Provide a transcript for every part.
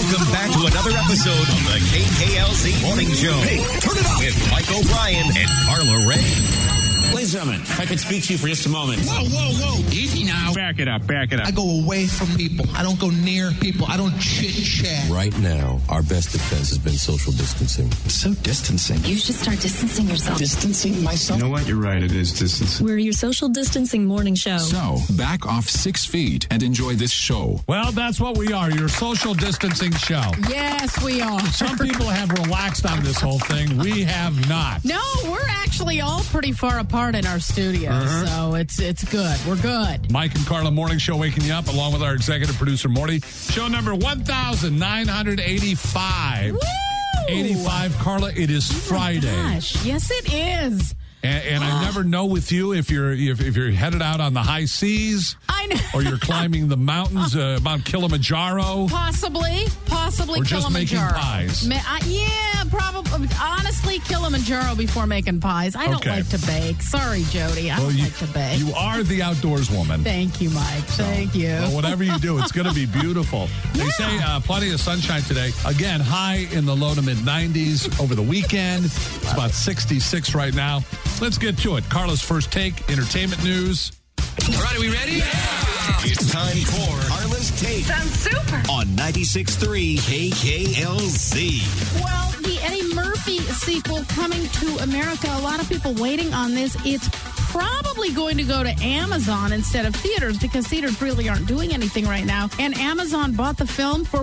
Welcome back to another episode of the KKLZ Morning Show. Hey, turn it up with Mike O'Brien and Carla Ray. Ladies and gentlemen, if I could speak to you for just a moment. Whoa. Easy now. Back it up. I go away from people. I don't go near people. I don't chit-chat. Right now, our best defense has been social distancing. So distancing. You should start distancing yourself. Distancing myself? You know what? You're right. It is distancing. We're your social distancing morning show. So, back off 6 feet and enjoy this show. Well, that's what we are, your social distancing show. Yes, we are. Some people have relaxed on this whole thing. We have not. No, we're actually all pretty far apart in our studio, so it's good. We're good. Mike and Carla Morning Show waking you up, along with our executive producer, Morty. Show number 1,985. Woo! 85, Carla, it is Friday. Gosh, yes, it is. And I never know with you if you're headed out on the high seas, I know, or you're climbing the mountains, Mount Kilimanjaro, possibly, or just making Kilimanjaro. pies. Yeah, probably. Honestly, Kilimanjaro before making pies. I don't like to bake. Sorry, Jody. I don't like to bake. You are the outdoors woman. Thank you, Mike. Thank you. Well, whatever you do, it's going to be beautiful. They say plenty of sunshine today. Again, high in the low to mid 90s over the weekend. It's about 66 right now. Let's get to it. Carla's first take, entertainment news. All right, are we ready? Yeah. It's time for Carla's Take. Sounds super. On 96.3 KKLZ. Well, the Eddie Murphy sequel coming to America. A lot of people waiting on this. It's probably going to go to Amazon instead of theaters because theaters really aren't doing anything right now. And Amazon bought the film for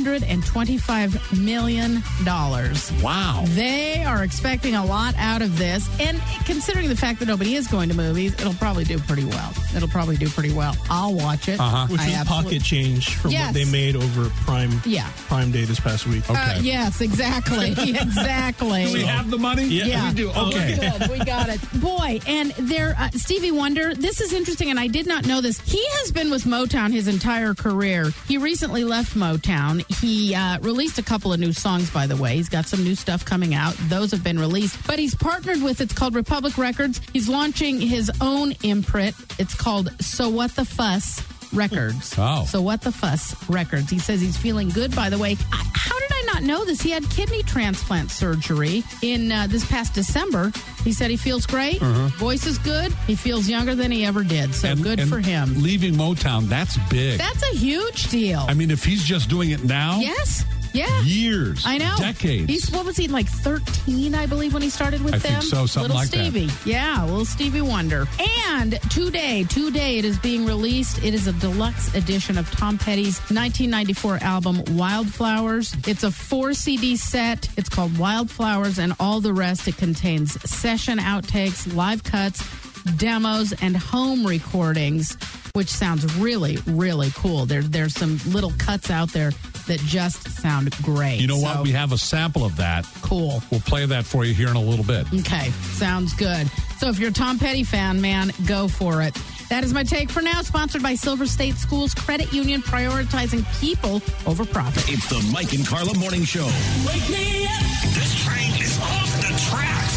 $125 million. Wow. They are expecting a lot out of this. And considering the fact that nobody is going to movies, it'll probably do pretty well. I'll watch it. Which was pocket change from what they made over Prime Day this past week. Okay. Yes, exactly. Exactly. Do we have the money? Yeah. We do. Okay. Good. We got it. Boy, and Stevie Wonder, this is interesting, and I did not know this. He has been with Motown his entire career. He recently left Motown. He released a couple of new songs, by the way. He's got some new stuff coming out. Those have been released. But he's partnered with, it's called Republic Records. He's launching his own imprint. It's called So What the Fuss Records. Oh. So What the Fuss Records. He says he's feeling good, by the way. How did I not know this? He had kidney transplant surgery in this past December. He said he feels great. Voice is good. He feels younger than he ever did. So good for him. Leaving Motown, that's big. That's a huge deal. I mean, if he's just doing it now. Yes. Yeah. Years. I know. Decades. What was he, like 13, I believe, when he started with them? I think so, something little like Stevie. that. Yeah, little Stevie Wonder. And today it is being released. It is a deluxe edition of Tom Petty's 1994 album, Wildflowers. It's a 4-CD set. It's called Wildflowers and all the rest. It contains session outtakes, live cuts, demos, and home recordings, which sounds really, really cool. There's some little cuts out there that just sound great. You know what? We have a sample of that. Cool. We'll play that for you here in a little bit. Okay. Sounds good. So if you're a Tom Petty fan, man, go for it. That is my take for now, sponsored by Silver State Schools Credit Union, prioritizing people over profit. It's the Mike and Carla Morning Show. Wake me up. This train is off the tracks.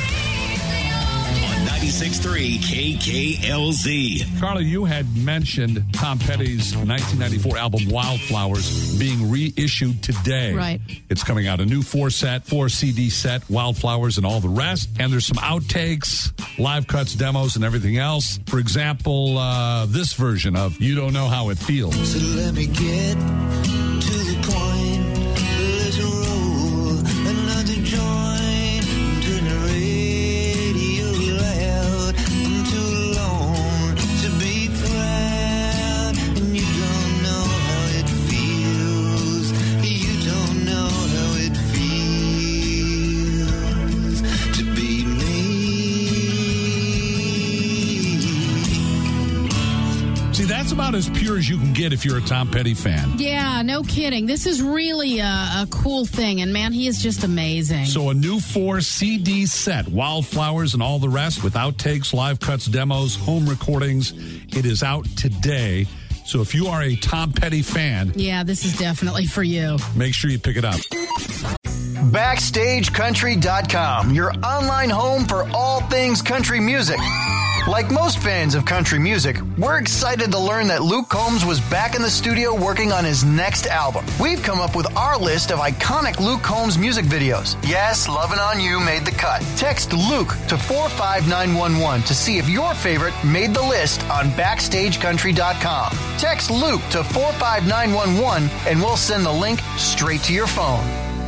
On 96.3 KKLZ. Carla, you had mentioned Tom Petty's 1994 album Wildflowers being reissued today. Right. It's coming out, a new 4-CD set, Wildflowers and all the rest. And there's some outtakes, live cuts, demos, and everything else. For example, this version of You Don't Know How It Feels. So let me get to the point. Let's roll another joint. Turn the radio loud. I'm too alone to be proud. And you don't know how it feels. You don't know how it feels to be me. See, that's about as pure as you can get if you're a Tom Petty fan. Yeah, no kidding. This is really a cool thing, and man, he is just amazing. So a new 4-CD set, Wildflowers and all the rest, with outtakes, live cuts, demos, home recordings. It is out today. So if you are a Tom Petty fan, yeah, this is definitely for you. Make sure you pick it up. BackstageCountry.com, your online home for all things country music. Like most fans of country music, we're excited to learn that Luke Combs was back in the studio working on his next album. We've come up with our list of iconic Luke Combs music videos. Yes, Lovin' On You made the cut. Text Luke to 45911 to see if your favorite made the list on BackstageCountry.com. Text Luke to 45911 and we'll send the link straight to your phone.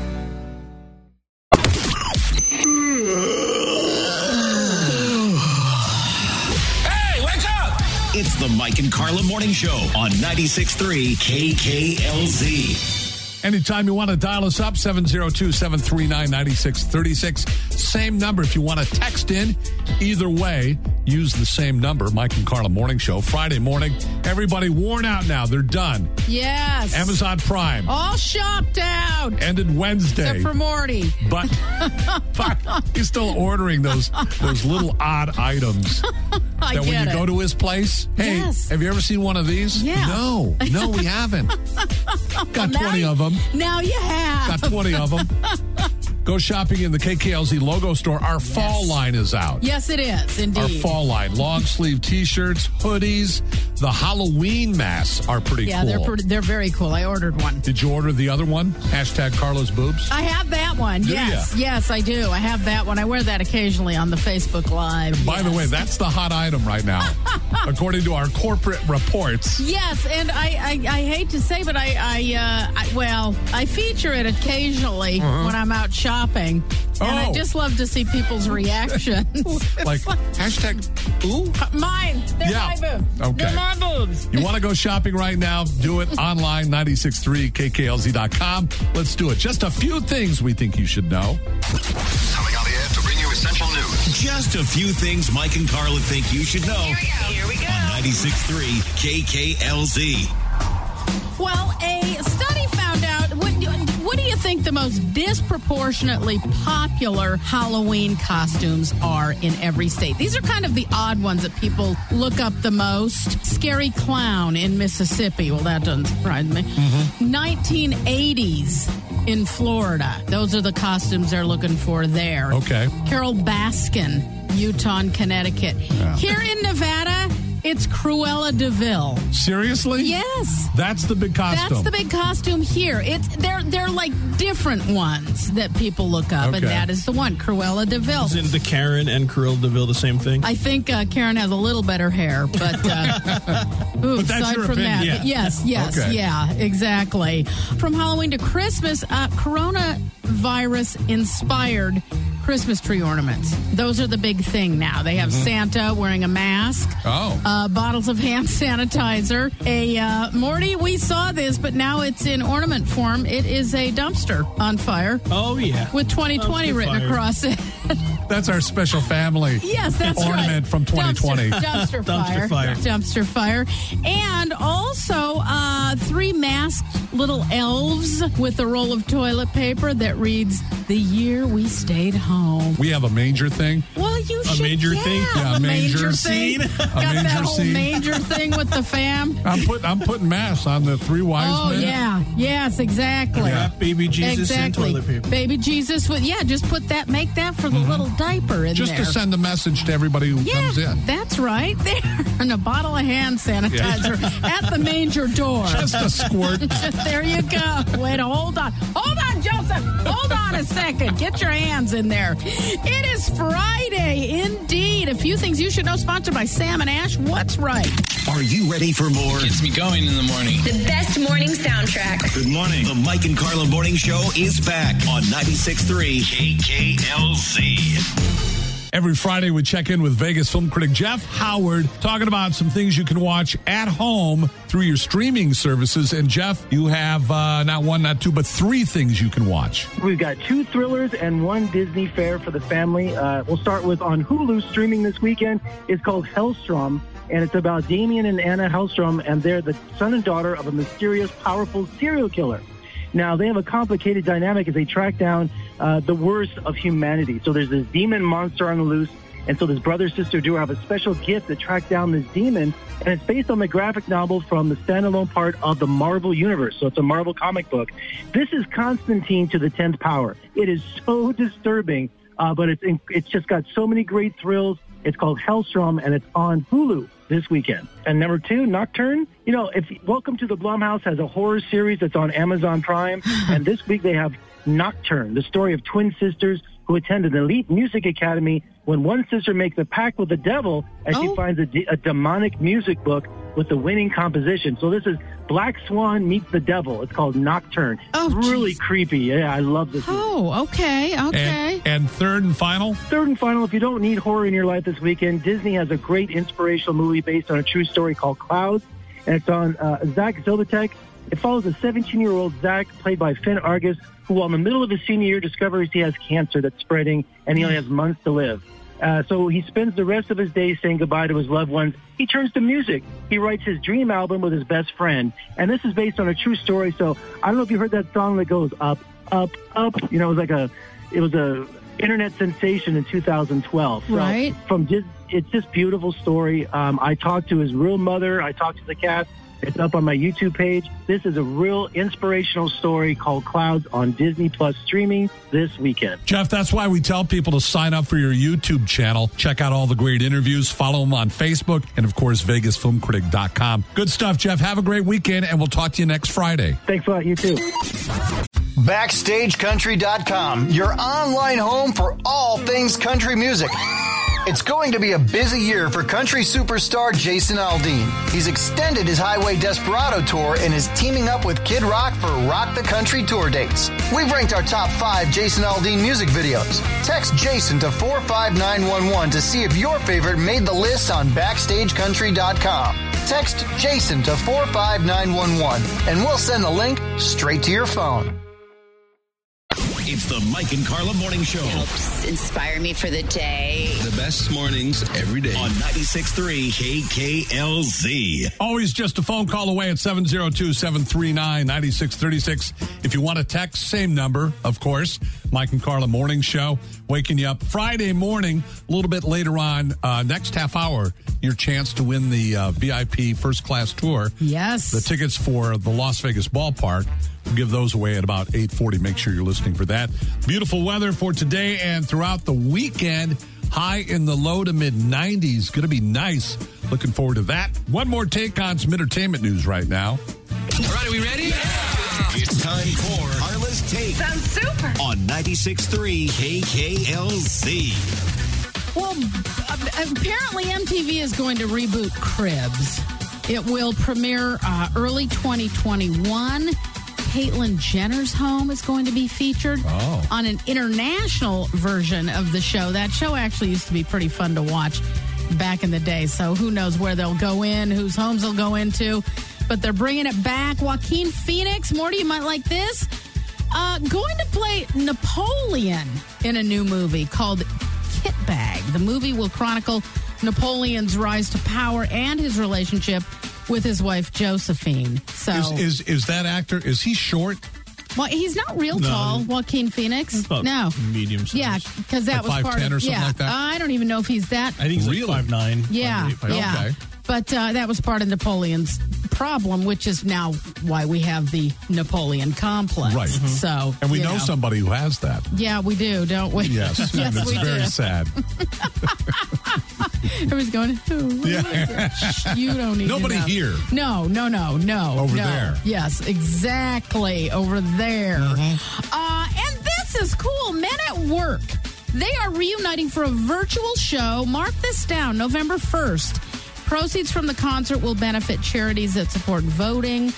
Hey, wake up! It's the Mike and Carla Morning Show on 96.3 KKLZ. Anytime you want to dial us up, 702-739-9636. Same number if you want to text in. Either way, use the same number. Mike and Carla Morning Show. Friday morning. Everybody worn out now. They're done. Yes. Amazon Prime. All shopped out. Ended Wednesday. Except for Morty. But he's still ordering those little odd items. That when you go to his place, hey, have you ever seen one of these? Yeah. No, we haven't. Got 20 of them. Now you have. Got 20 of them. Go shopping in the KKLZ logo store. Our fall line is out. Yes, it is, indeed. Our fall line. Long sleeve T-shirts, hoodies. The Halloween masks are pretty cool. Yeah, they're very cool. I ordered one. Did you order the other one? Hashtag Carla's Boobs? I have that one. Do yes. ya? Yes, I do. I have that one. I wear that occasionally on the Facebook Live. And by the way, that's the hot item right now, according to our corporate reports. Yes, and I hate to say, but I feature it occasionally when I'm out shopping. And I just love to see people's reactions. Like, hashtag, ooh? Mine. They're my boobs. Okay. They're my boobs. You want to go shopping right now? Do it online, 963KKLZ.com. Let's do it. Just a few things we think you should know. Coming on the air to bring you essential news. Just a few things Mike and Carla think you should know. Here we go. On 96.3 KKLZ. Well, a study found out, what do you think the most disproportionately popular Halloween costumes are in every state? These are kind of the odd ones that people look up the most. Scary Clown in Mississippi. Well, that doesn't surprise me. 1980s in Florida. Those are the costumes they're looking for there. Okay. Carol Baskin, Utah and Connecticut. Yeah. Here in Nevada, it's Cruella de Vil. Seriously? Yes. That's the big costume. That's the big costume here. They're like different ones that people look up, and that is the one, Cruella de Vil. Isn't the Karen and Cruella de Vil the same thing? I think Karen has a little better hair, but but that's your opinion. That, yes, okay. Yeah, exactly. From Halloween to Christmas, coronavirus inspired Christmas tree ornaments. Those are the big thing now. They have Santa wearing a mask. Bottles of hand sanitizer. Morty, we saw this, but now it's in ornament form. It is a dumpster on fire. Oh, yeah. With 2020 written across it. That's our special family ornament from 2020. Dumpster fire. Dumpster fire. And also 3 masked little elves with a roll of toilet paper that reads, "The year we stayed home." We have a manger thing. Well, you should. A manger thing? Yeah, a manger scene. A Got manger that whole scene. manger thing with the fam. I'm putting masks on the 3 wise men. Oh, yeah. Yes, exactly. Wrap baby Jesus in toilet paper. Baby Jesus with, just make that for the little diaper in Just there. to send a message to everybody who comes in. That's right. There. And a bottle of hand sanitizer at the manger door. Just a squirt. There you go. Wait, hold on. Hold on, Joseph. Hold on a second. Get your hands in there. It is Friday, indeed. A few things you should know, sponsored by Sam and Ash. What's right? Are you ready for more? Gets me going in the morning. The best morning soundtrack. Good morning. The Mike and Carla Morning Show is back on 96.3 KKLZ. Every Friday, we check in with Vegas film critic Jeff Howard, talking about some things you can watch at home through your streaming services. And Jeff, you have not 1, not 2, but 3 things you can watch. We've got 2 thrillers and 1 Disney fare for the family. We'll start with on Hulu streaming this weekend. It's called Hellstrom, and it's about Damien and Anna Hellstrom, and they're the son and daughter of a mysterious, powerful serial killer. Now, they have a complicated dynamic as they track down the worst of humanity. So there's this demon monster on the loose, and so this brother-sister duo have a special gift to track down this demon, and it's based on the graphic novel from the standalone part of the Marvel Universe. So it's a Marvel comic book. This is Constantine to the 10th power. It is so disturbing, but it's just got so many great thrills, It's called Hellstrom, and it's on Hulu this weekend. And number 2, Nocturne. Welcome to the Blumhouse has a horror series that's on Amazon Prime, and this week they have Nocturne, the story of twin sisters who attend an elite music academy when one sister makes a pact with the devil as she finds a demonic music book with the winning composition. So this is Black Swan meets the devil. It's called Nocturne. Oh, really creepy. Yeah, I love this movie. Oh, okay. And third and final? Third and final, if you don't need horror in your life this weekend, Disney has a great inspirational movie based on a true story called Clouds, and it's on Zach Zobatek. It follows a 17-year-old Zach, played by Finn Argus, who, while in the middle of his senior year, discovers he has cancer that's spreading, and he only has months to live. So he spends the rest of his days saying goodbye to his loved ones. He turns to music. He writes his dream album with his best friend. And this is based on a true story. So I don't know if you heard that song that goes up, up, up. It was a internet sensation in 2012. So right. It's just beautiful story. I talked to his real mother. I talked to the cast. It's up on my YouTube page. This is a real inspirational story called Clouds on Disney Plus streaming this weekend. Jeff, that's why we tell people to sign up for your YouTube channel. Check out all the great interviews. Follow them on Facebook and, of course, VegasFilmCritic.com. Good stuff, Jeff. Have a great weekend, and we'll talk to you next Friday. Thanks a lot. You too. BackstageCountry.com, your online home for all things country music. It's going to be a busy year for country superstar Jason Aldean. He's extended his Highway Desperado tour and is teaming up with Kid Rock for Rock the Country tour dates. We've ranked our top 5 Jason Aldean music videos. Text Jason to 45911 to see if your favorite made the list on BackstageCountry.com. Text Jason to 45911 and we'll send the link straight to your phone. It's the Mike and Carla Morning Show. Helps inspire me for the day. The best mornings every day. On 96.3 KKLZ. Always just a phone call away at 702-739-9636. If you want to text, same number, of course. Mike and Carla Morning Show. Waking you up Friday morning, a little bit later on, next half hour, your chance to win the VIP first class tour. Yes. The tickets for the Las Vegas ballpark. We'll give those away at about 8:40. Make sure you're listening for that. Beautiful weather for today and throughout the weekend. High in the low to mid 90s. Going to be nice. Looking forward to that. One more take on some entertainment news right now. All right, are we ready? Yeah. It's time for Carla's Take. Sounds super. On 96.3 KKLZ. Well, apparently MTV is going to reboot Cribs. It will premiere early 2021. Caitlyn Jenner's home is going to be featured on an international version of the show. That show actually used to be pretty fun to watch back in the day. So who knows where they'll go in, whose homes they'll go into. But they're bringing it back. Joaquin Phoenix, Morty, you might like this, going to play Napoleon in a new movie called Kit Bag. The movie will chronicle Napoleon's rise to power and his relationship with his wife Josephine. So is that actor, is he short? Well, he's not real tall, Joaquin Phoenix. No. Medium size. Yeah, because that like was part of... or something like that? I don't even know if he's that... I think he's really? like 5'9". Yeah, 5'8", 5'9". yeah. Okay. But that was part of Napoleon's problem, which is now why we have the Napoleon complex. Right. Mm-hmm. So, and we know somebody who has that. Yeah, we do, don't we? Yes. Yes, and it's we very do. sad. Everybody's going, who? Yeah. You don't need Nobody to know. here. No. Over there. Yes, exactly. Over there. Mm-hmm. And this is cool. Men at Work. They are reuniting for a virtual show. Mark this down, November 1st. Proceeds from the concert will benefit charities that support voting,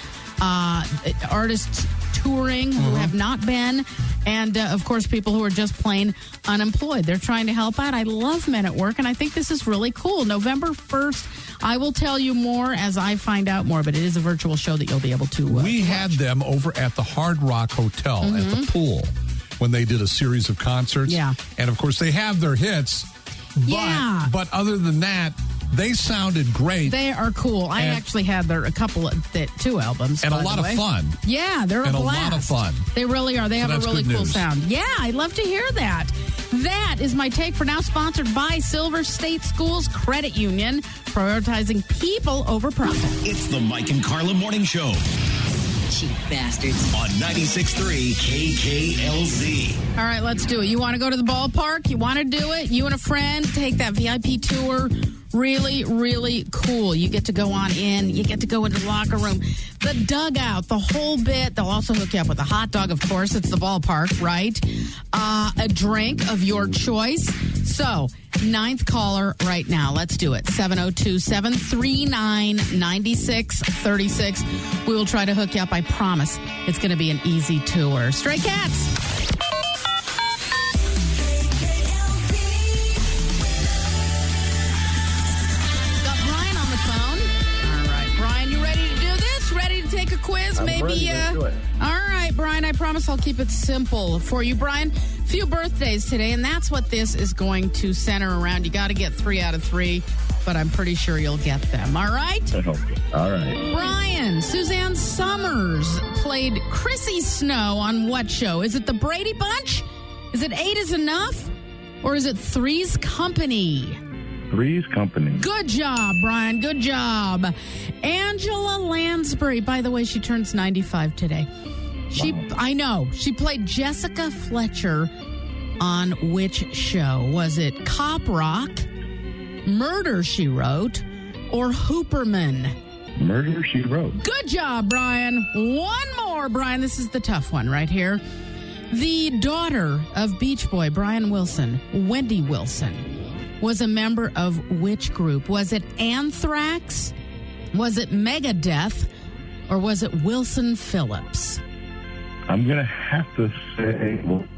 artists touring who have not been, and, of course, people who are just plain unemployed. They're trying to help out. I love Men at Work, and I think this is really cool. November 1st, I will tell you more as I find out more, but it is a virtual show that you'll be able to We had them over at the Hard Rock Hotel at the pool when they did a series of concerts. Yeah. And, of course, they have their hits. But other than that, they sounded great. They are cool. I actually had two albums. And a lot of fun. Yeah, they're a blast. And a lot of fun. They really are. They have a really cool sound. Yeah, I'd love to hear that. That is my take for now, sponsored by Silver State Schools Credit Union, prioritizing people over profit. It's the Mike and Carla Morning Show. Cheap bastards. On 96.3 KKLZ. All right, let's do it. You want to go to the ballpark? You want to do it? You and a friend take that VIP tour. Really, really cool. You get to go on in. You get to go into the locker room. The dugout, the whole bit. They'll also hook you up with a hot dog, of course. It's the ballpark, right? A drink of your choice. So, 9th caller right now. Let's do it. 702-739-9636. We will try to hook you up. I promise it's going to be an easy tour. Stray Cats. Take a quiz, maybe. All right, Brian, I promise I'll keep it simple for you. Brian, few birthdays today, and that's what this is going to center around. You got to get 3 out of 3, but I'm pretty sure you'll get them. All right? I hope so. All right. Brian, Suzanne Summers played Chrissy Snow on what show? Is it The Brady Bunch? Is it 8 is Enough? Or is it Three's Company? Three's Company. Good job, Brian. Good job. Angela Lansbury. By the way, she turns 95 today. I know. She played Jessica Fletcher on which show? Was it Cop Rock, Murder, She Wrote, or Hooperman? Murder, She Wrote. Good job, Brian. One more, Brian. This is the tough one right here. The daughter of Beach Boy Brian Wilson, Wendy Wilson, was a member of which group? Was it Anthrax? Was it Megadeth? Or was it Wilson Phillips? I'm going to have to say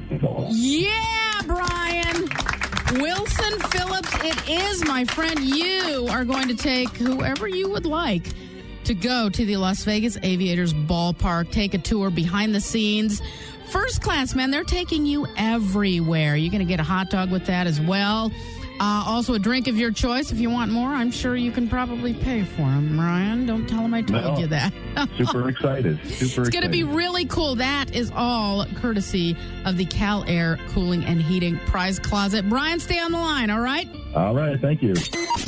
yeah, Brian. Wilson Phillips it is, my friend. You are going to take whoever you would like to go to the Las Vegas Aviators ballpark, take a tour behind the scenes. First class, man, they're taking you everywhere. You're going to get a hot dog with that as well. Also, a drink of your choice. If you want more, I'm sure you can probably pay for them, Ryan. Don't tell them I told you that. Super excited. It's going to be really cool. That is all courtesy of the Cal Air Cooling and Heating Prize Closet. Brian, stay on the line, all right? All right, thank you.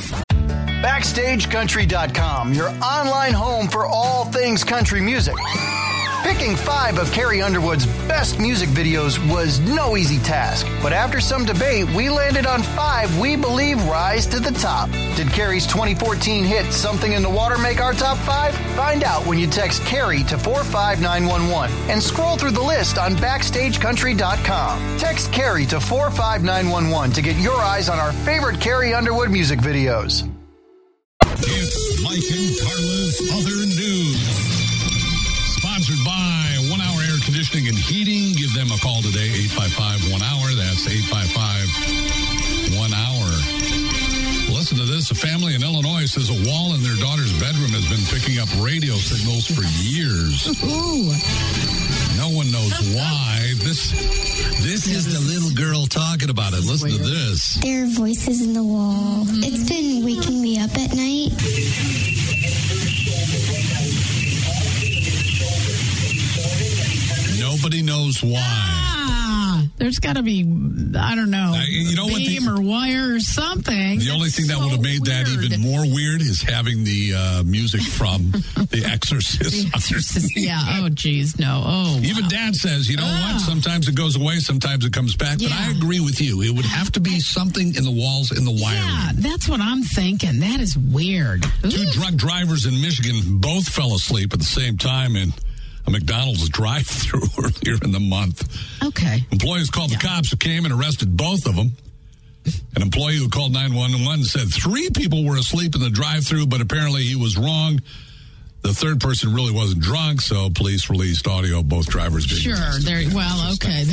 BackstageCountry.com, your online home for all things country music. Picking 5 of Carrie Underwood's best music videos was no easy task. But after some debate, we landed on 5 we believe rise to the top. Did Carrie's 2014 hit Something in the Water make our top 5? Find out when you text Carrie to 45911 and scroll through the list on BackstageCountry.com. Text Carrie to 45911 to get your eyes on our favorite Carrie Underwood music videos. It's Mike and Carla's Other News. Sponsored by 1 Hour Air Conditioning and Heating. Give them a call today, 855-1-HOUR. That's 855-1-HOUR. Listen to this. A family in Illinois says a wall in their daughter's bedroom has been picking up radio signals for years. Ooh. No one knows why. This is the little girl talking about it. Listen to this. There are voices in the wall. It's been waking me up at night. Nobody knows why. There's got to be, I don't know, beam or wire or something. The only thing that would have made that even more weird is having the music from The Exorcist. The Exorcist, yeah. Oh, geez, no. Oh, even Dad says, you know what? Sometimes it goes away, sometimes it comes back. Yeah. But I agree with you. It would have to be something in the walls, in the wiring. Yeah, that's what I'm thinking. That is weird. 2 drunk drivers in Michigan both fell asleep at the same time in a McDonald's drive-thru earlier in the month. Okay. Employees called the cops who came and arrested both of them. An employee who called 911 said 3 people were asleep in the drive-thru, but apparently he was wrong. The third person really wasn't drunk, so police released audio of both drivers being arrested. Okay.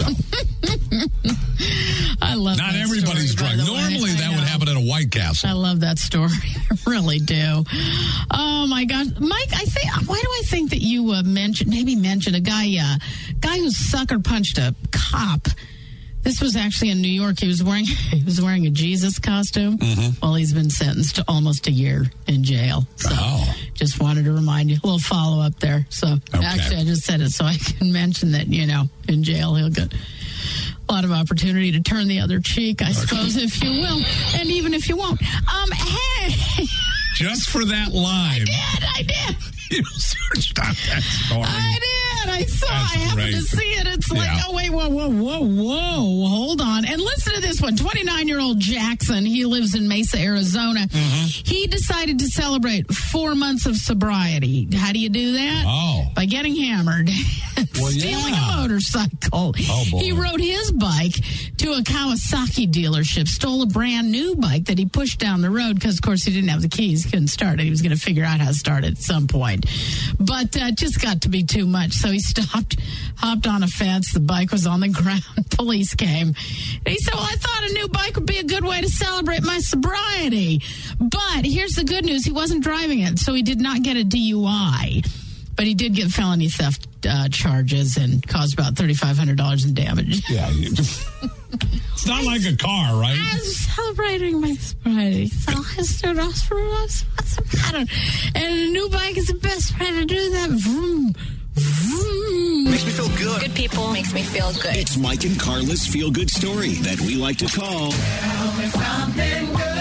I love Not that everybody's story, drunk. Normally that would happen at a White Castle. I love that story. I really do. Oh, my gosh. Mike, why do I think that you mentioned a guy who sucker punched a cop? This was actually in New York. He was wearing a Jesus costume. Mm-hmm. Well, he's been sentenced to almost a year in jail. So just wanted to remind you. A little follow-up there. So actually, I just said it so I can mention that, in jail he'll get a lot of opportunity to turn the other cheek, I suppose, if you will. And even if you won't. Hey. Just for that line. I did. You searched on that story. I did. I saw. I happened to see it. It's like, oh, wait, whoa. Hold on. And listen to this one. 29-year-old Jackson, he lives in Mesa, Arizona. He decided to celebrate 4 months of sobriety. How do you do that? Oh. By getting hammered. Stealing a motorcycle. Oh, boy. He rode his bike to a Kawasaki dealership, stole a brand new bike that he pushed down the road because, of course, he didn't have the keys. He couldn't start it. He was going to figure out how to start it at some point. But just got to be too much. So he stopped, hopped on a fence. The bike was on the ground. Police came. And he said, well, I thought a new bike would be a good way to celebrate my sobriety. But here's the good news. He wasn't driving it, so he did not get a DUI. But he did get felony theft charges and caused about $3,500 in damage. Yeah. It's not like a car, right? I was celebrating my sobriety. So I stood off for what's the matter? And a new bike is the best way to do that. Vroom, vroom. Makes me feel good. Good people makes me feel good. It's Mike and Carla's feel-good story that we like to call... Tell me something good.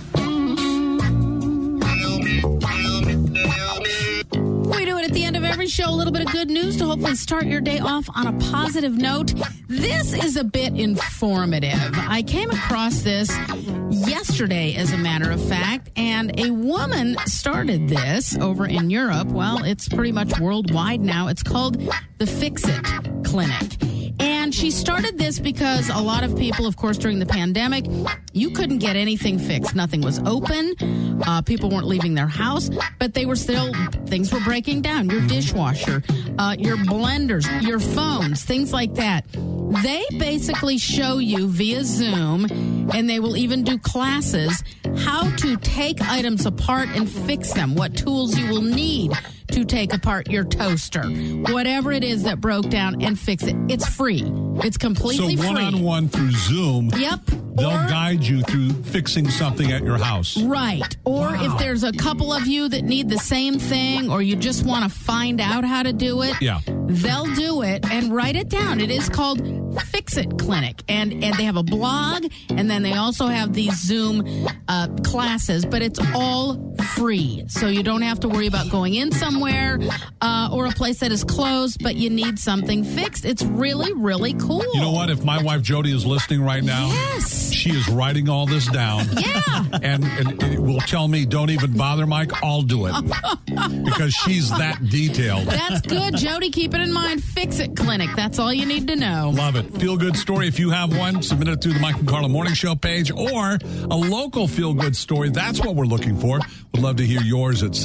We do it at the end of every show, a little bit of good news to hopefully start your day off on a positive note. This is a bit informative. I came across this yesterday, as a matter of fact, and a woman started this over in Europe. Well, it's pretty much worldwide now. It's called the Fix-It Clinic. And she started this because a lot of people, of course, during the pandemic, you couldn't get anything fixed. Nothing was open. People weren't leaving their house, but they were still, things were breaking down. Your dishwasher, your blenders, your phones, things like that. They basically show you via Zoom, and they will even do classes, how to take items apart and fix them, what tools you will need to take apart your toaster, whatever it is that broke down, and fix it. It's free. It's completely free. So one-on-one through Zoom, yep. They'll guide you through fixing something at your house. Right. Or if there's a couple of you that need the same thing, or you just want to find out how to do it, they'll do it and write it down. It is called Fix-It Clinic. And they have a blog, and then they also have these Zoom classes, but it's all free. So you don't have to worry about going in somewhere or a place that is closed, but you need something fixed. It's really, really cool. You know what? If my wife Jody is listening right now, she is writing all this down. Yeah. And it will tell me, don't even bother, Mike. I'll do it. Because she's that detailed. That's good, Jody. Keep it in mind. Fix-It Clinic. That's all you need to know. Love it. Feel-good story. If you have one, submit it through the Mike and Carla Morning Show page, or a local feel-good story. That's what we're looking for. We'd love to hear yours at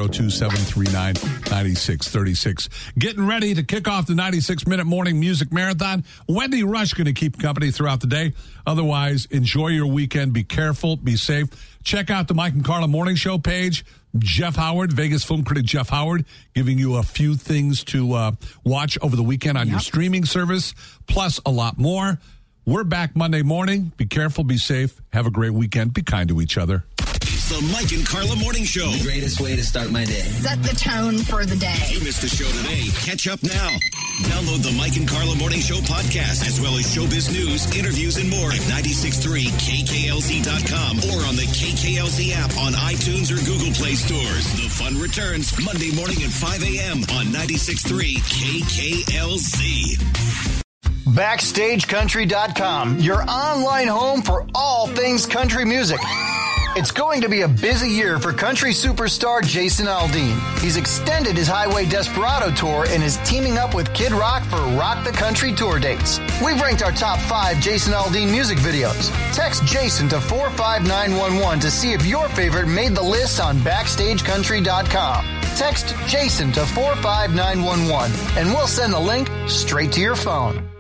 702-739-9636. Getting ready to kick off the 96-minute morning music marathon. Wendy Rush going to keep company throughout the day. Otherwise, enjoy your weekend. Be careful. Be safe. Check out the Mike and Carla Morning Show page. Jeff Howard, Vegas film critic Jeff Howard, giving you a few things to watch over the weekend on your streaming service, plus a lot more. We're back Monday morning. Be careful. Be safe. Have a great weekend. Be kind to each other. It's the Mike and Carla Morning Show. The greatest way to start my day. Set the tone for the day. If you missed the show today, catch up now. Download the Mike and Carla Morning Show podcast, as well as showbiz news, interviews, and more at 963KKLZ.com or on the KKLZ app on iTunes or Google Play stores. The fun returns Monday morning at 5 a.m. on 963 KKLZ. BackstageCountry.com, your online home for all things country music. It's going to be a busy year for country superstar Jason Aldean. He's extended his Highway Desperado tour and is teaming up with Kid Rock for Rock the Country tour dates. We've ranked our top 5 Jason Aldean music videos. Text Jason to 45911 to see if your favorite made the list on BackstageCountry.com. Text Jason to 45911 and we'll send the link straight to your phone.